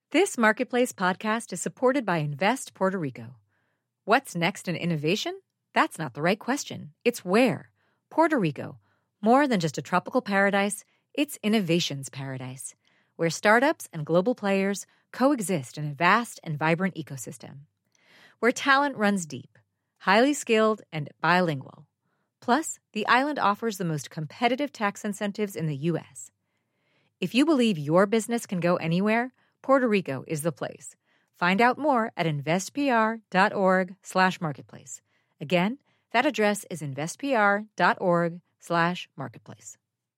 This Marketplace podcast is supported by Invest Puerto Rico. What's next in innovation? That's not the right question. It's where. Puerto Rico. More than just a tropical paradise, it's innovation's paradise, where startups and global players coexist in a vast and vibrant ecosystem. Where talent runs deep, highly skilled, and bilingual. Plus, the island offers the most competitive tax incentives in the U.S. If you believe your business can go anywhere, Puerto Rico is the place. Find out more at investpr.org/marketplace. Again, that address is investpr.org/marketplace.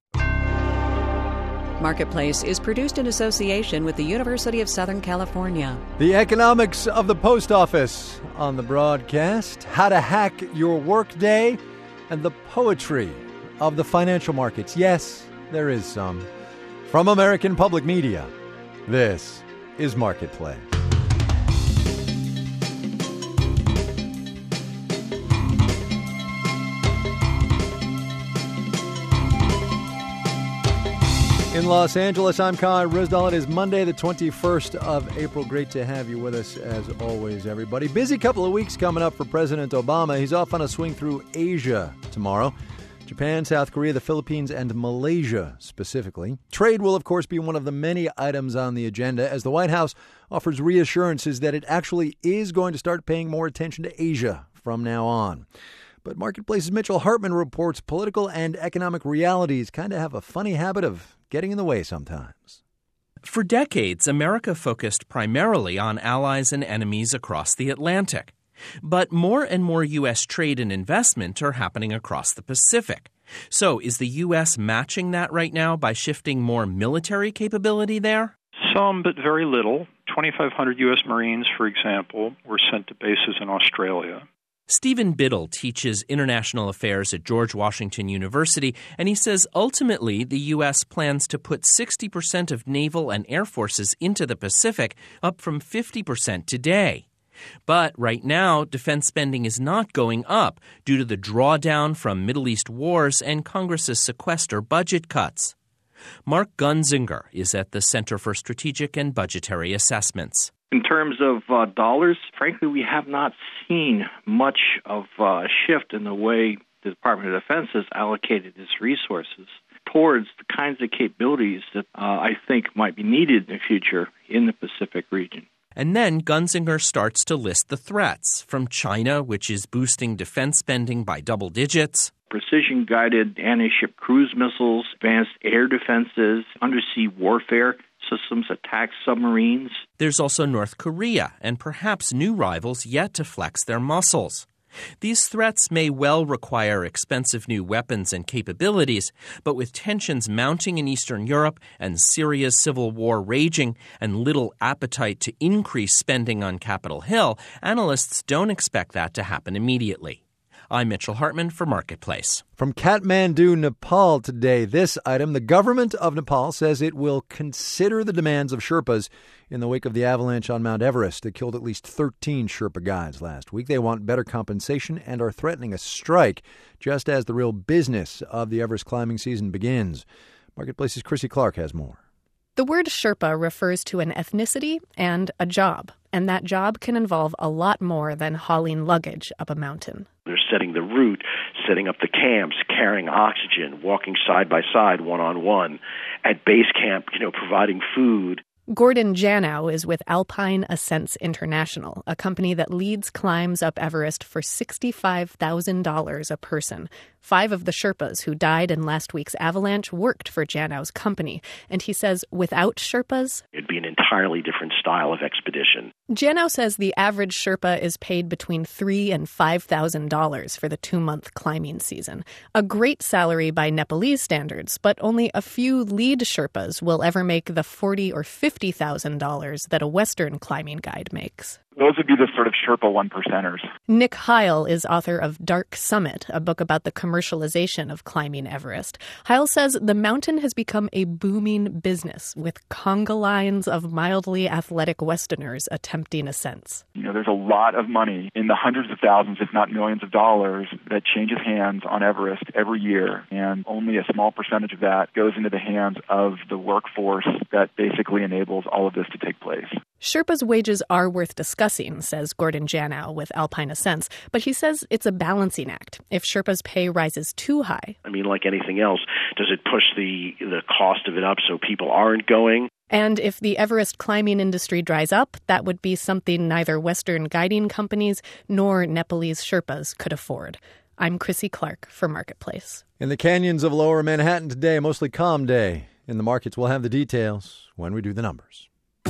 Marketplace is produced in association with the University of Southern California. The economics of the post office on the broadcast, how to hack your workday, and the poetry of the financial markets. Yes, there is some. From American Public Media, this is Marketplace. In Los Angeles, I'm Kai Ryssdal. It is Monday, the 21st of April. Great to have you with us, as always, everybody. Busy couple of weeks coming up for President Obama. He's off on a swing through Asia tomorrow. Japan, South Korea, the Philippines, and Malaysia specifically. Trade will, of course, be one of the many items on the agenda as the White House offers reassurances that it actually is going to start paying more attention to Asia from now on. But Marketplace's Mitchell Hartman reports political and economic realities kind of have a funny habit of getting in the way sometimes. For decades, America focused primarily on allies and enemies across the Atlantic. But more and more U.S. trade and investment are happening across the Pacific. So is the U.S. matching that right now by shifting more military capability there? Some, but very little. 2,500 U.S. Marines, for example, were sent to bases in Australia. Stephen Biddle teaches international affairs at George Washington University, and he says ultimately the U.S. plans to put 60% of naval and air forces into the Pacific, up from 50% today. But right now, defense spending is not going up due to the drawdown from Middle East wars and Congress's sequester budget cuts. Mark Gunzinger is at the Center for Strategic and Budgetary Assessments. In terms of dollars, frankly, we have not seen much of a shift in the way the Department of Defense has allocated its resources towards the kinds of capabilities that I think might be needed in the future in the Pacific region. And then Gunzinger starts to list the threats from China, which is boosting defense spending by double digits. Precision-guided anti-ship cruise missiles, advanced air defenses, undersea warfare systems, attack submarines. There's also North Korea and perhaps new rivals yet to flex their muscles. These threats may well require expensive new weapons and capabilities, but with tensions mounting in Eastern Europe and Syria's civil war raging and little appetite to increase spending on Capitol Hill, analysts don't expect that to happen immediately. I'm Mitchell Hartman for Marketplace. From Kathmandu, Nepal today, this item, the government of Nepal says it will consider the demands of Sherpas in the wake of the avalanche on Mount Everest that killed at least 13 Sherpa guides last week. They want better compensation and are threatening a strike just as the real business of the Everest climbing season begins. Marketplace's Chrissy Clark has more. The word Sherpa refers to an ethnicity and a job, and that job can involve a lot more than hauling luggage up a mountain. They're setting the route, setting up the camps, carrying oxygen, walking side by side, one-on-one, at base camp, providing food. Gordon Janow is with Alpine Ascents International, a company that leads climbs up Everest for $65,000 a person. 5 of the Sherpas who died in last week's avalanche worked for Janow's company, and he says without Sherpas, it'd be an entirely different style of expedition. Janow says the average Sherpa is paid between $3,000 and $5,000 for the 2-month climbing season. A great salary by Nepalese standards, but only a few lead Sherpas will ever make the $40,000 or $50,000 that a Western climbing guide makes. Those would be the sort of Sherpa one percenters. Nick Heil is author of Dark Summit, a book about the commercialization of climbing Everest. Heil says the mountain has become a booming business, with conga lines of mildly athletic Westerners attempting ascents. There's a lot of money in the hundreds of thousands, if not millions of dollars, that changes hands on Everest every year, and only a small percentage of that goes into the hands of the workforce that basically enables all of this to take place. Sherpas' wages are worth discussing, says Gordon Janow with Alpine Ascents, but he says it's a balancing act. If Sherpas' pay rises too high, like anything else, does it push the cost of it up so people aren't going? And if the Everest climbing industry dries up, that would be something neither Western guiding companies nor Nepalese Sherpas could afford. I'm Chrissy Clark for Marketplace. In the canyons of lower Manhattan today, a mostly calm day. In the markets, we'll have the details when we do the numbers.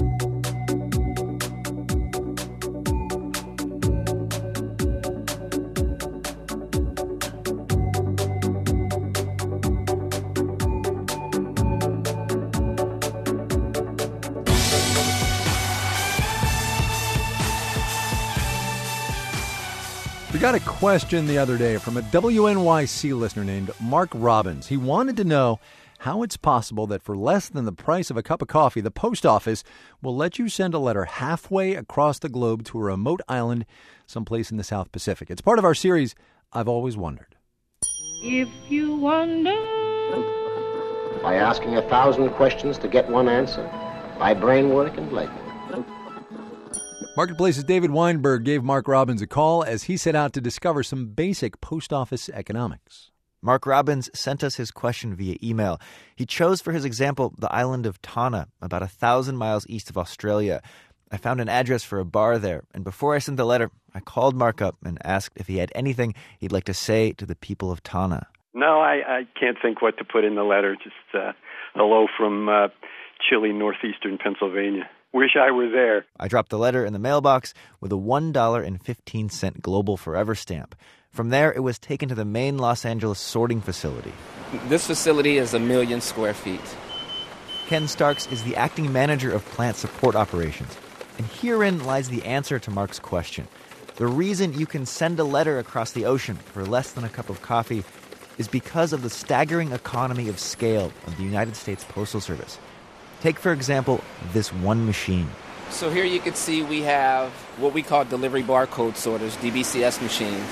We got a question the other day from a WNYC listener named Mark Robbins. He wanted to know how it's possible that for less than the price of a cup of coffee, the post office will let you send a letter halfway across the globe to a remote island someplace in the South Pacific. It's part of our series, I've Always Wondered. If you wonder... By asking 1,000 questions to get one answer. By brain work and labor. Marketplace's David Weinberg gave Mark Robbins a call as he set out to discover some basic post office economics. Mark Robbins sent us his question via email. He chose for his example the island of Tanna, about 1,000 miles east of Australia. I found an address for a bar there, and before I sent the letter, I called Mark up and asked if he had anything he'd like to say to the people of Tanna. No, I can't think what to put in the letter. Just hello from chilly northeastern Pennsylvania. Wish I were there. I dropped the letter in the mailbox with a $1.15 Global Forever stamp. From there, it was taken to the main Los Angeles sorting facility. This facility is 1 million square feet. Ken Starks is the acting manager of plant support operations. And herein lies the answer to Mark's question. The reason you can send a letter across the ocean for less than a cup of coffee is because of the staggering economy of scale of the United States Postal Service. Take, for example, this one machine. So here you can see we have what we call delivery barcode sorters, DBCS machines.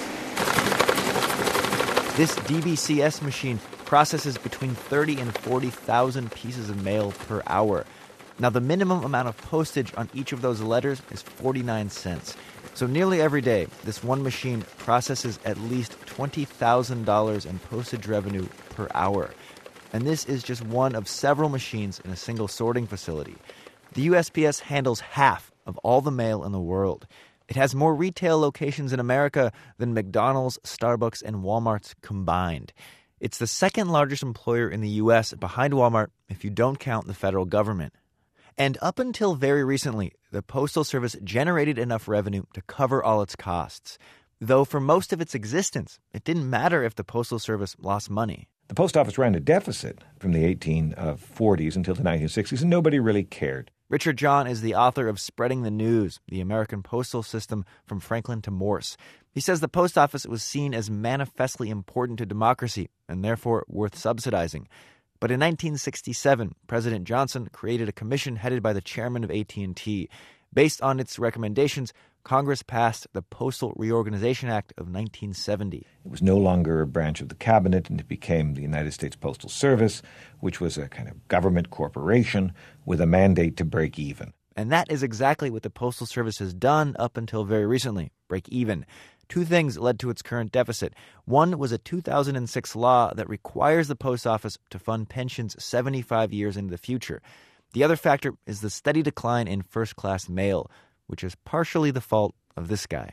This DBCS machine processes between 30 and 40,000 pieces of mail per hour. Now, the minimum amount of postage on each of those letters is 49 cents. So nearly every day, this one machine processes at least $20,000 in postage revenue per hour. And this is just one of several machines in a single sorting facility. The USPS handles half of all the mail in the world. It has more retail locations in America than McDonald's, Starbucks, and Walmart's combined. It's the second largest employer in the U.S. behind Walmart if you don't count the federal government. And up until very recently, the Postal Service generated enough revenue to cover all its costs. Though for most of its existence, it didn't matter if the Postal Service lost money. The post office ran a deficit from the 1840s until the 1960s, and nobody really cared. Richard John is the author of Spreading the News, the American Postal System from Franklin to Morse. He says the post office was seen as manifestly important to democracy and therefore worth subsidizing. But in 1967, President Johnson created a commission headed by the chairman of AT&T. Based on its recommendations, Congress passed the Postal Reorganization Act of 1970. It was no longer a branch of the cabinet, and it became the United States Postal Service, which was a kind of government corporation with a mandate to break even. And that is exactly what the Postal Service has done up until very recently, break even. Two things led to its current deficit. One was a 2006 law that requires the post office to fund pensions 75 years into the future. The other factor is the steady decline in first-class mail, which is partially the fault of this guy.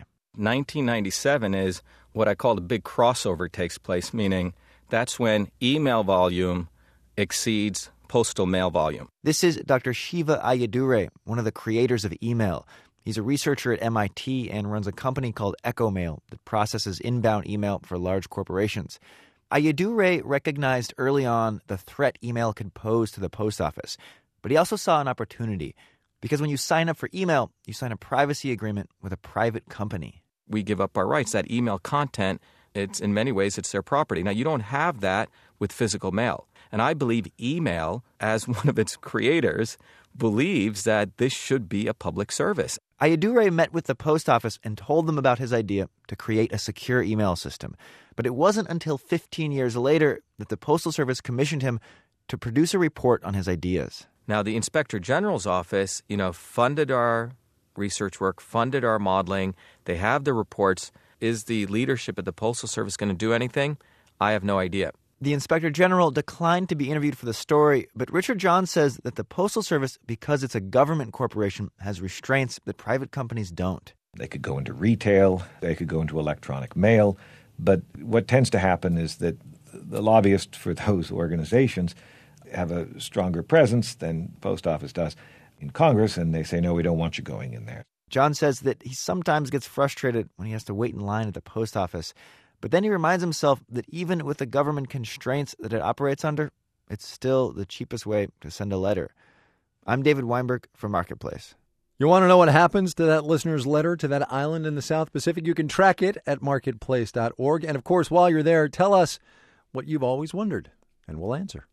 1997 is what I call the big crossover takes place, meaning that's when email volume exceeds postal mail volume. This is Dr. Shiva Ayyadurai, one of the creators of email. He's a researcher at MIT and runs a company called EchoMail that processes inbound email for large corporations. Ayyadurai recognized early on the threat email could pose to the post office, but he also saw an opportunity. Because when you sign up for email, you sign a privacy agreement with a private company. We give up our rights. That email content, it's in many ways, it's their property. Now, you don't have that with physical mail. And I believe email, as one of its creators, believes that this should be a public service. Ayyadurai met with the post office and told them about his idea to create a secure email system. But it wasn't until 15 years later that the Postal Service commissioned him to produce a report on his ideas. Now, the Inspector General's office, funded our research work, funded our modeling. They have the reports. Is the leadership at the Postal Service going to do anything? I have no idea. The Inspector General declined to be interviewed for the story, but Richard John says that the Postal Service, because it's a government corporation, has restraints that private companies don't. They could go into retail, they could go into electronic mail, but what tends to happen is that the lobbyists for those organizations have a stronger presence than the post office does in Congress, and they say, no, we don't want you going in there. John says that he sometimes gets frustrated when he has to wait in line at the post office. But then he reminds himself that even with the government constraints that it operates under, it's still the cheapest way to send a letter. I'm David Weinberg for Marketplace. You want to know what happens to that listener's letter to that island in the South Pacific? You can track it at marketplace.org. And, of course, while you're there, tell us what you've always wondered, and we'll answer.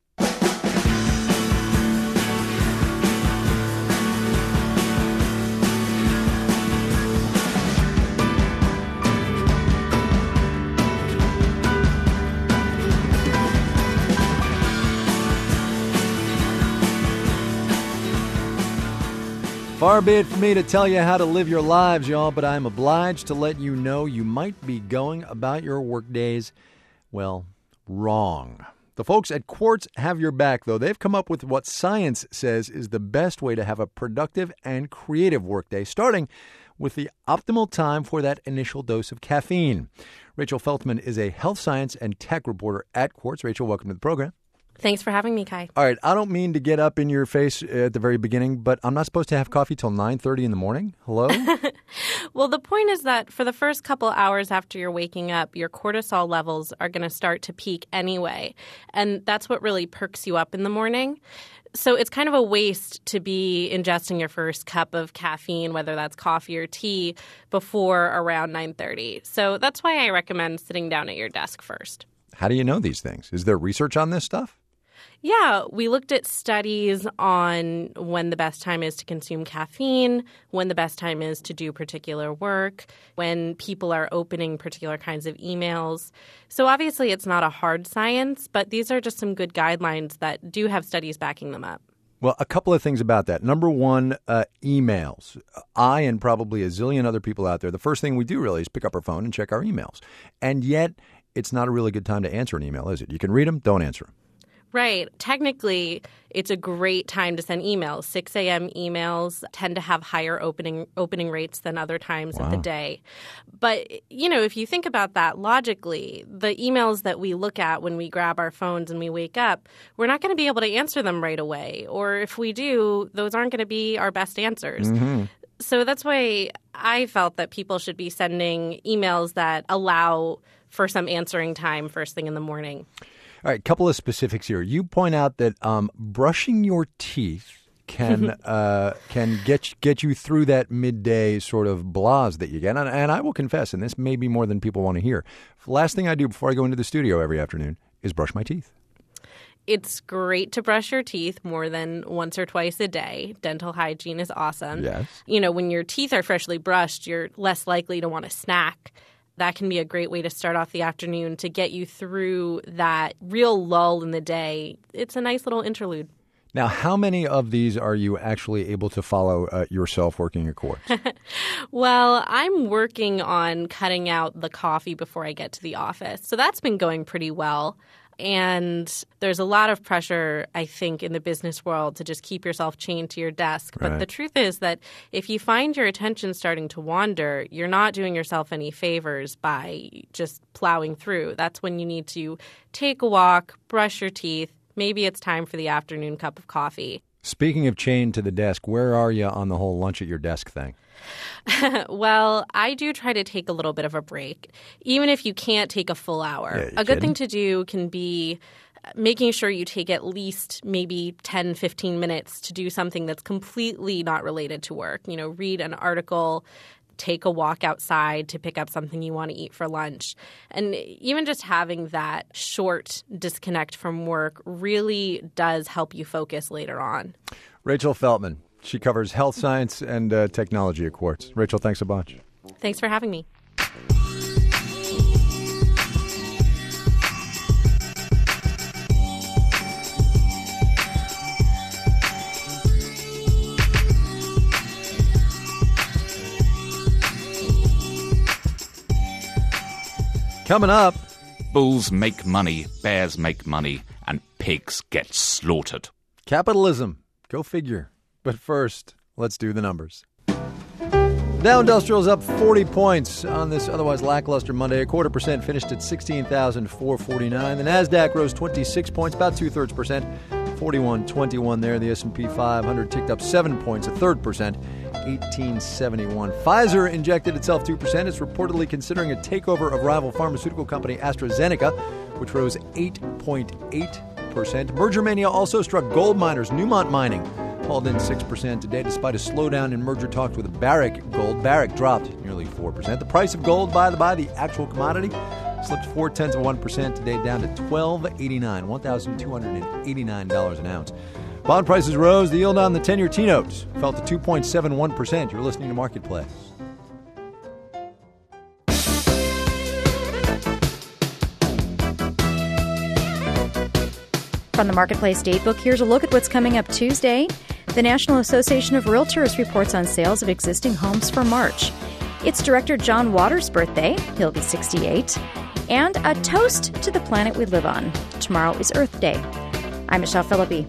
Far be it for me to tell you how to live your lives, y'all, but I'm obliged to let you know you might be going about your workdays, well, wrong. The folks at Quartz have your back, though. They've come up with what science says is the best way to have a productive and creative workday, starting with the optimal time for that initial dose of caffeine. Rachel Feltman is a health science and tech reporter at Quartz. Rachel, welcome to the program. Thanks for having me, Kai. All right, I don't mean to get up in your face at the very beginning, but I'm not supposed to have coffee till 9:30 in the morning? Hello? Well, the point is that for the first couple hours after you're waking up, your cortisol levels are going to start to peak anyway. And that's what really perks you up in the morning. So it's kind of a waste to be ingesting your first cup of caffeine, whether that's coffee or tea, before around 9:30. So that's why I recommend sitting down at your desk first. How do you know these things? Is there research on this stuff? Yeah, we looked at studies on when the best time is to consume caffeine, when the best time is to do particular work, when people are opening particular kinds of emails. So obviously it's not a hard science, but these are just some good guidelines that do have studies backing them up. Well, a couple of things about that. Number one, emails. I and probably a zillion other people out there, the first thing we do really is pick up our phone and check our emails. And yet it's not a really good time to answer an email, is it? You can read them, don't answer them. Right. Technically, it's a great time to send emails. 6 a.m. emails tend to have higher opening rates than other times of the day. But, if you think about that logically, the emails that we look at when we grab our phones and we wake up, we're not going to be able to answer them right away. Or if we do, those aren't going to be our best answers. Mm-hmm. So that's why I felt that people should be sending emails that allow for some answering time first thing in the morning. All right, a couple of specifics here. You point out that brushing your teeth can get you through that midday sort of blahs that you get. And I will confess, and this may be more than people want to hear, the last thing I do before I go into the studio every afternoon is brush my teeth. It's great to brush your teeth more than once or twice a day. Dental hygiene is awesome. Yes. When your teeth are freshly brushed, you're less likely to want to snack. That can be a great way to start off the afternoon to get you through that real lull in the day. It's a nice little interlude. Now, how many of these are you actually able to follow yourself working at Quartz? Well, I'm working on cutting out the coffee before I get to the office. So that's been going pretty well. And there's a lot of pressure, I think, in the business world to just keep yourself chained to your desk. But the truth is that if you find your attention starting to wander, you're not doing yourself any favors by just plowing through. That's when you need to take a walk, brush your teeth. Maybe it's time for the afternoon cup of coffee. Speaking of chained to the desk, where are you on the whole lunch at your desk thing? Well, I do try to take a little bit of a break, even if you can't take a full hour. Yeah, a good thing to do can be making sure you take at least maybe 10, 15 minutes to do something that's completely not related to work. Read an article, take a walk outside to pick up something you want to eat for lunch. And even just having that short disconnect from work really does help you focus later on. Rachel Feltman. She covers health science and technology at Quartz. Rachel, thanks a bunch. Thanks for having me. Coming up, bulls make money, bears make money, and pigs get slaughtered. Capitalism. Go figure. But first, let's do the numbers. Dow Industrial's up 40 points on this otherwise lackluster Monday. 0.25%, finished at 16,449. The NASDAQ rose 26 points, about 2/3%, 41.21 there. The S&P 500 ticked up 7 points, 1/3%, 1871. Pfizer injected itself 2%. It's reportedly considering a takeover of rival pharmaceutical company AstraZeneca, which rose 8.8%. Merger mania also struck gold miners. Newmont Mining hauled in 6% today, despite a slowdown in merger talks with Barrick Gold. Barrick dropped nearly 4%. The price of gold, by the actual commodity, slipped 0.4% today, down to $1,289, $1,289 an ounce. Bond prices rose. The yield on the 10-year T-notes fell to 2.71%. You're listening to Marketplace. From the Marketplace Datebook, here's a look at what's coming up Tuesday. The National Association of Realtors reports on sales of existing homes for March. It's director John Waters' birthday. He'll be 68. And a toast to the planet we live on. Tomorrow is Earth Day. I'm Michelle Philippi.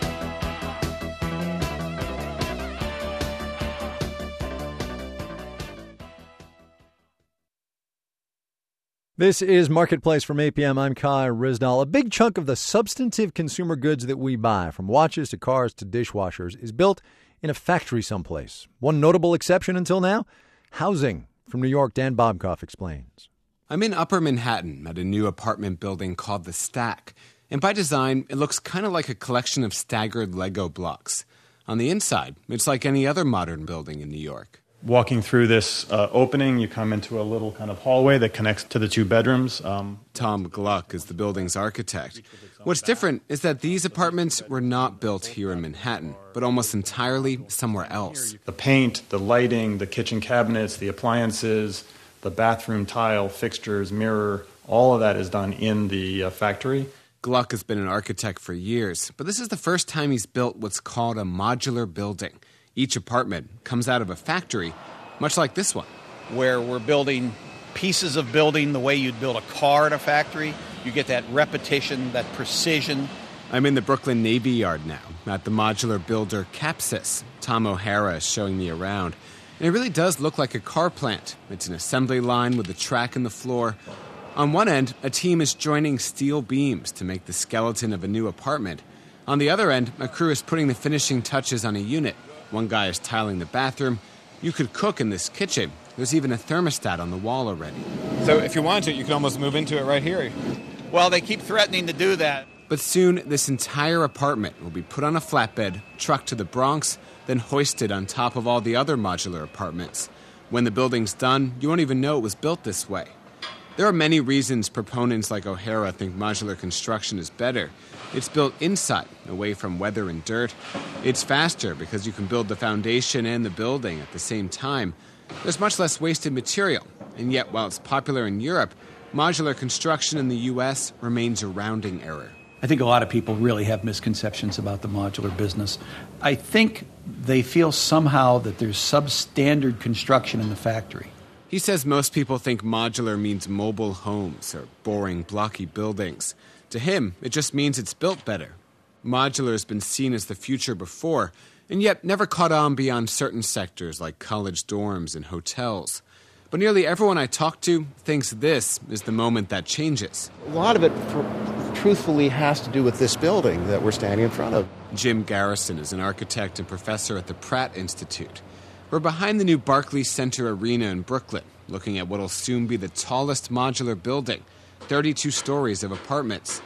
This is Marketplace from 8 p.m. I'm Kai Ryssdal. A big chunk of the substantive consumer goods that we buy, from watches to cars to dishwashers, is built in a factory someplace. One notable exception until now, housing. From New York, Dan Bobkoff explains. I'm in Upper Manhattan at a new apartment building called The Stack. And by design, it looks kind of like a collection of staggered Lego blocks. On the inside, it's like any other modern building in New York. Walking through this opening, you come into a little kind of hallway that connects to the two bedrooms. Tom Gluck is the building's architect. What's different is that these apartments were not built here in Manhattan, but almost entirely somewhere else. The paint, the lighting, the kitchen cabinets, the appliances, the bathroom tile, fixtures, mirror, all of that is done in the factory. Gluck has been an architect for years, but this is the first time he's built what's called a modular building. Each apartment comes out of a factory, much like this one. Where we're building pieces of building the way you'd build a car at a factory. You get that repetition, that precision. I'm in the Brooklyn Navy Yard now, at the modular builder Capsys. Tom O'Hara is showing me around. And it really does look like a car plant. It's an assembly line with a track in the floor. On one end, a team is joining steel beams to make the skeleton of a new apartment. On the other end, a crew is putting the finishing touches on a unit. One guy is tiling the bathroom. You could cook in this kitchen. There's even a thermostat on the wall already. So if you wanted to, you could almost move into it right here. Well, they keep threatening to do that. But soon, this entire apartment will be put on a flatbed, trucked to the Bronx, then hoisted on top of all the other modular apartments. When the building's done, you won't even know it was built this way. There are many reasons proponents like O'Hara think modular construction is better. It's built inside, away from weather and dirt. It's faster because you can build the foundation and the building at the same time. There's much less wasted material. And yet, while it's popular in Europe, modular construction in the U.S. remains a rounding error. I think a lot of people really have misconceptions about the modular business. I think they feel somehow that there's substandard construction in the factory. He says most people think modular means mobile homes or boring, blocky buildings. To him, it just means it's built better. Modular has been seen as the future before, and yet never caught on beyond certain sectors like college dorms and hotels. But nearly everyone I talk to thinks this is the moment that changes. A lot of it, truthfully, has to do with this building that we're standing in front of. Jim Garrison is an architect and professor at the Pratt Institute. We're behind the new Barclays Center Arena in Brooklyn, looking at what will soon be the tallest modular building, 32 stories of apartments.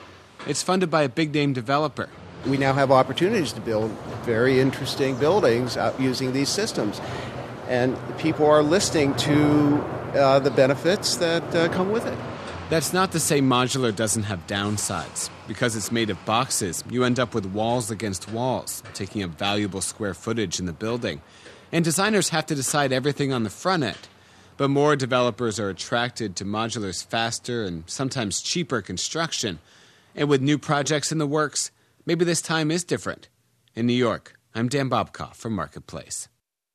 It's funded by a big-name developer. We now have opportunities to build very interesting buildings using these systems. And people are listening to the benefits that come with it. That's not to say modular doesn't have downsides. Because it's made of boxes, you end up with walls against walls, taking up valuable square footage in the building. And designers have to decide everything on the front end. But more developers are attracted to modular's faster and sometimes cheaper construction. And with new projects in the works, maybe this time is different. In New York, I'm Dan Bobkoff from Marketplace.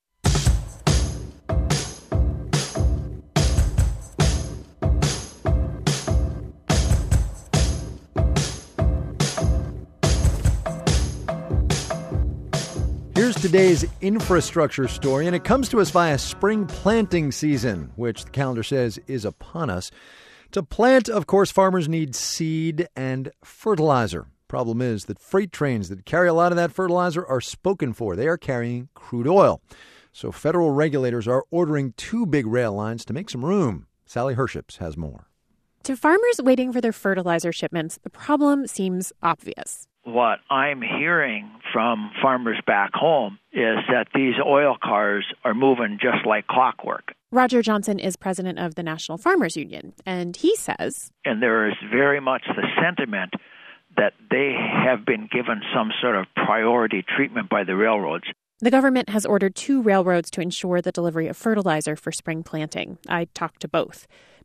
Here's today's infrastructure story, and it comes to us via spring planting season, which the calendar says is upon us. To plant, of course, farmers need seed and fertilizer. Problem is that freight trains that carry a lot of that fertilizer are spoken for. They are carrying crude oil. So federal regulators are ordering 2 big rail lines to make some room. Sally Herships has more. To farmers waiting for their fertilizer shipments, the problem seems obvious. What I'm hearing from farmers back home is that these oil cars are moving just like clockwork. Roger Johnson is president of the National Farmers Union, and he says, and there is very much the sentiment that they have been given some sort of priority treatment by the railroads. The government has ordered 2 railroads to ensure the delivery of fertilizer for spring planting. I talked to both.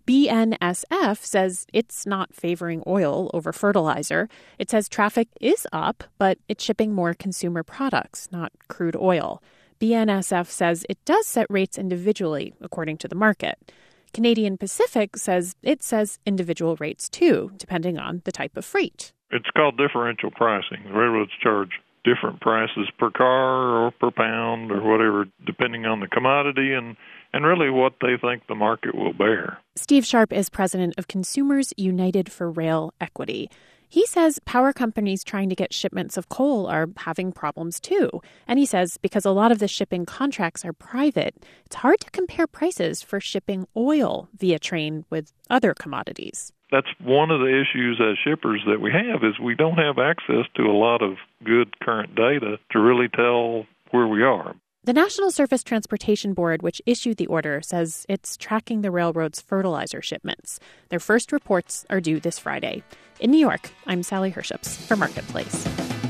BNSF says it's not favoring oil over fertilizer. It says traffic is up, but it's shipping more consumer products, not crude oil. BNSF says it does set rates individually, according to the market. Canadian Pacific says it says individual rates, too, depending on the type of freight. It's called differential pricing. The railroads charge different prices per car or per pound or whatever, depending on the commodity and really what they think the market will bear. Steve Sharp is president of Consumers United for Rail Equity. He says power companies trying to get shipments of coal are having problems too. And he says because a lot of the shipping contracts are private, it's hard to compare prices for shipping oil via train with other commodities. That's one of the issues as shippers that we have is we don't have access to a lot of good current data to really tell where we are. The National Surface Transportation Board, which issued the order, says it's tracking the railroad's fertilizer shipments. Their first reports are due this Friday. In New York, I'm Sally Herships for Marketplace.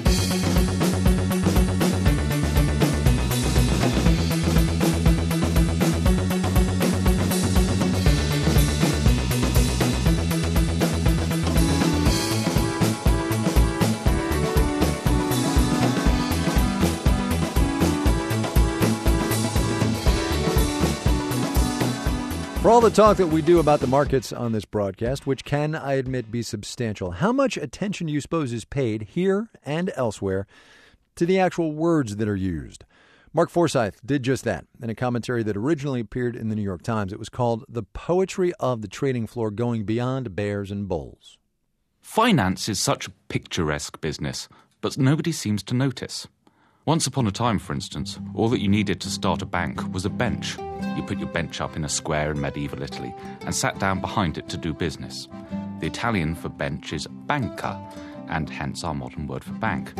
For all the talk that we do about the markets on this broadcast, which can, I admit, be substantial, how much attention do you suppose is paid here and elsewhere to the actual words that are used? Mark Forsyth did just that in a commentary that originally appeared in the New York Times. It was called The Poetry of the Trading Floor Going Beyond Bears and Bulls. Finance is such a picturesque business, but nobody seems to notice. Once upon a time, for instance, all that you needed to start a bank was a bench. You put your bench up in a square in medieval Italy and sat down behind it to do business. The Italian for bench is banca, and hence our modern word for bank.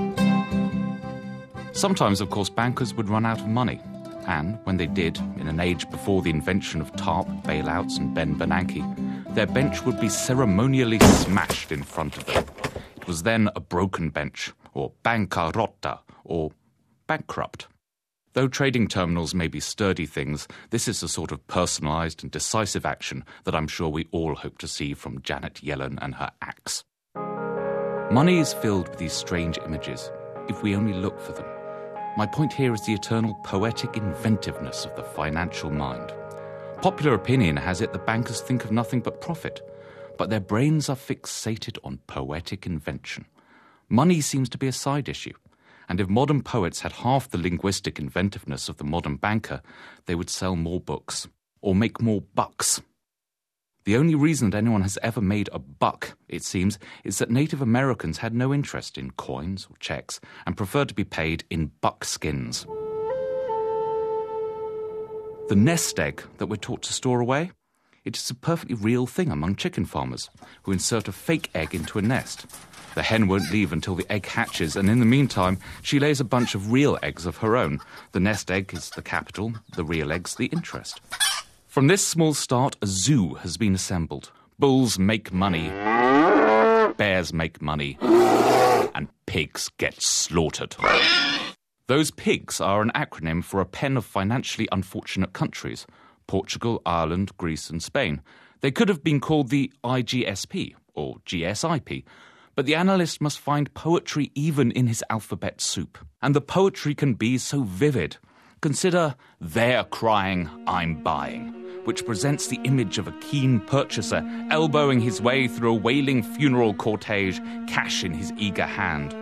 Sometimes, of course, bankers would run out of money. And when they did, in an age before the invention of TARP, bailouts and Ben Bernanke, their bench would be ceremonially smashed in front of them. It was then a broken bench, or bancarotta, or bankrupt. Though trading terminals may be sturdy things, this is the sort of personalised and decisive action that I'm sure we all hope to see from Janet Yellen and her axe. Money is filled with these strange images, if we only look for them. My point here is the eternal poetic inventiveness of the financial mind. Popular opinion has it that bankers think of nothing but profit, but their brains are fixated on poetic invention. Money seems to be a side issue. And if modern poets had half the linguistic inventiveness of the modern banker, they would sell more books, or make more bucks. The only reason that anyone has ever made a buck, it seems, is that Native Americans had no interest in coins or checks and preferred to be paid in buckskins. The nest egg that we're taught to store away, It is a perfectly real thing among chicken farmers, who insert a fake egg into a nest. The hen won't leave until the egg hatches, and in the meantime, she lays a bunch of real eggs of her own. The nest egg is the capital, the real egg's the interest. From this small start, a zoo has been assembled. Bulls make money, bears make money, and pigs get slaughtered. Those pigs are an acronym for a pen of financially unfortunate countries: Portugal, Ireland, Greece, and Spain. They could have been called the IGSP or GSIP, but the analyst must find poetry even in his alphabet soup. And the poetry can be so vivid. Consider "They're Crying, I'm Buying," which presents the image of a keen purchaser elbowing his way through a wailing funeral cortege, cash in his eager hand.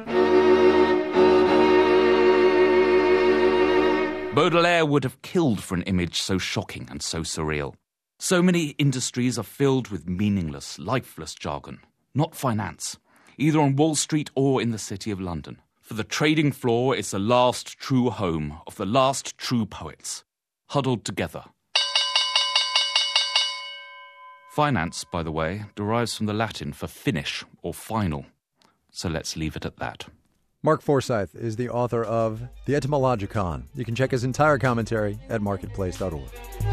Baudelaire would have killed for an image so shocking and so surreal. So many industries are filled with meaningless, lifeless jargon, not finance, either on Wall Street or in the City of London. For the trading floor is the last true home of the last true poets, huddled together. Finance, by the way, derives from the Latin for finish or final. So let's leave it at that. Mark Forsyth is the author of The Etymologicon. You can check his entire commentary at marketplace.org.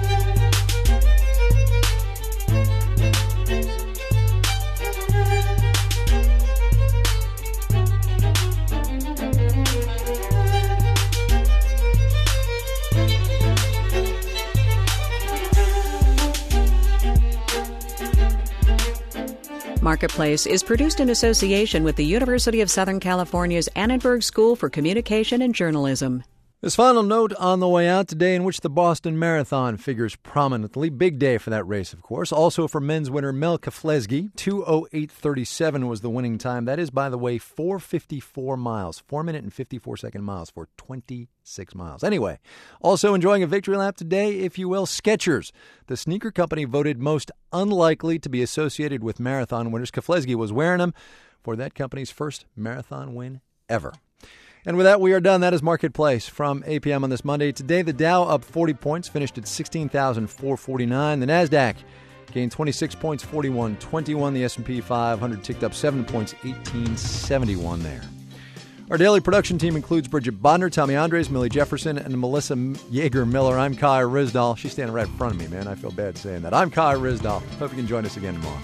Marketplace is produced in association with the University of Southern California's Annenberg School for Communication and Journalism. This final note on the way out today, in which the Boston Marathon figures prominently. Big day for that race, of course. Also for men's winner Mel Keflezighi, 2:08:37 was the winning time. That is, by the way, 4:54 miles, 4-minute and 54-second miles for 26 miles. Anyway, also enjoying a victory lap today, if you will, Skechers. The sneaker company voted most unlikely to be associated with marathon winners. Keflezighi was wearing them for that company's first marathon win ever. And with that, we are done. That is Marketplace from 8 p.m. on this Monday. Today, the Dow up 40 points, finished at 16,449. The NASDAQ gained 26 points, 41.21. The S&P 500 ticked up 7 points, 18.71 there. Our daily production team includes Bridget Bodner, Tommy Andres, Millie Jefferson, and Melissa Yeager-Miller. I'm Kai Ryssdal. She's standing right in front of me, man. I feel bad saying that. I'm Kai Ryssdal. Hope you can join us again tomorrow.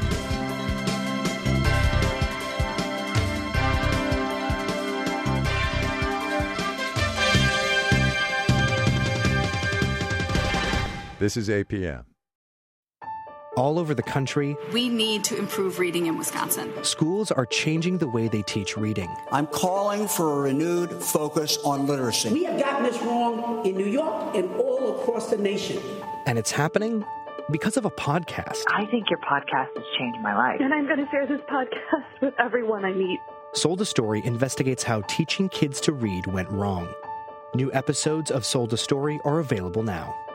This is APM. All over the country, we need to improve reading in Wisconsin. Schools are changing the way they teach reading. I'm calling for a renewed focus on literacy. We have gotten this wrong in New York and all across the nation. And it's happening because of a podcast. I think your podcast has changed my life. And I'm going to share this podcast with everyone I meet. Sold a Story investigates how teaching kids to read went wrong. New episodes of Sold a Story are available now.